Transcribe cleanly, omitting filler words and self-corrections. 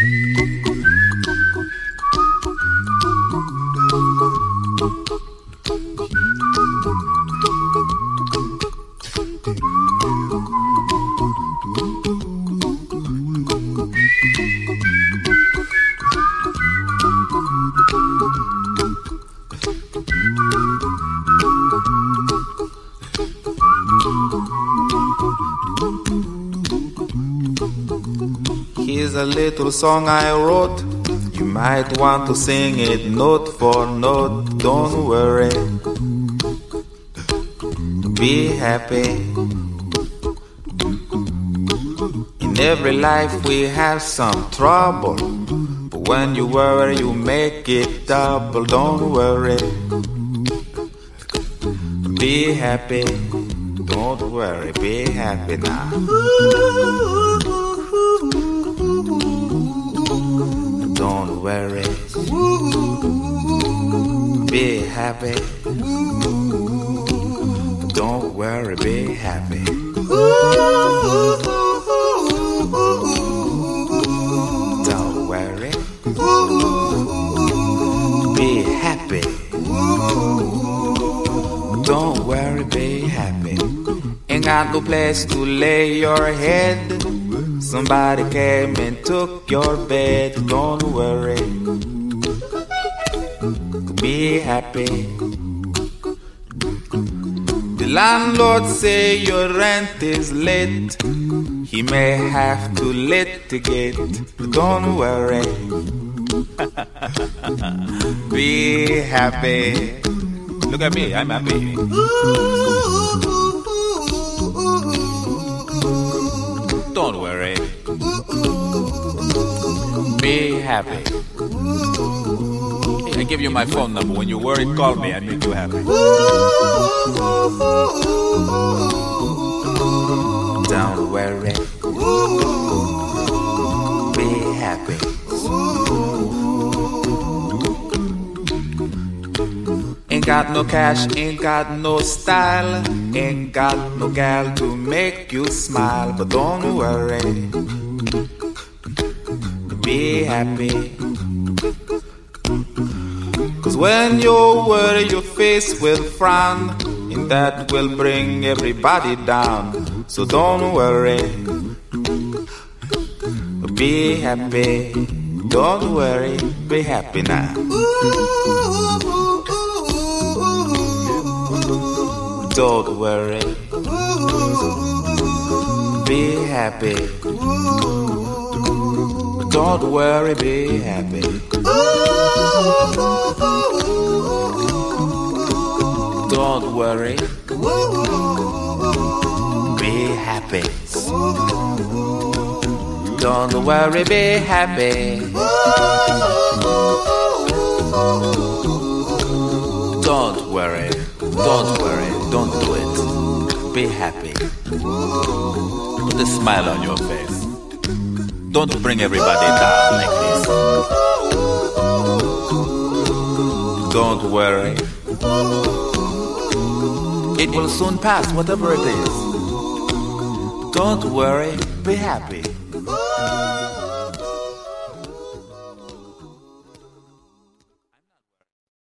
Here's a little song I wrote. You might want to sing it note for note. Don't worry, be happy. In every life we have some trouble, but when you worry you make it double. Don't worry, be happy. Don't worry, be happy now. Don't worry, be happy. Don't worry, be happy. Don't worry, be happy. Don't worry, be happy. Ain't got no place to lay your head. Somebody came and took your bed. Don't worry, be happy. The landlord say your rent is late. He may have to litigate. Don't worry, be happy. Look at me, I'm happy. Don't worry, be happy. I give you my phone number. When you worry, call me. I make you happy. Don't worry, be happy. Ain't got no cash, ain't got no style, ain't got no gal to make you smile. But don't worry, be happy. Cause when you worry your face will frown, and that will bring everybody down. So don't worry, be happy. Don't worry, be happy now. Don't worry, be happy. Don't worry, be happy. Don't worry, be happy. Don't worry, be happy. Don't worry, don't worry, don't do it. Be happy. Put a smile on your face. Don't bring everybody down like this. Don't worry, it will soon pass, whatever it is. Don't worry, be happy.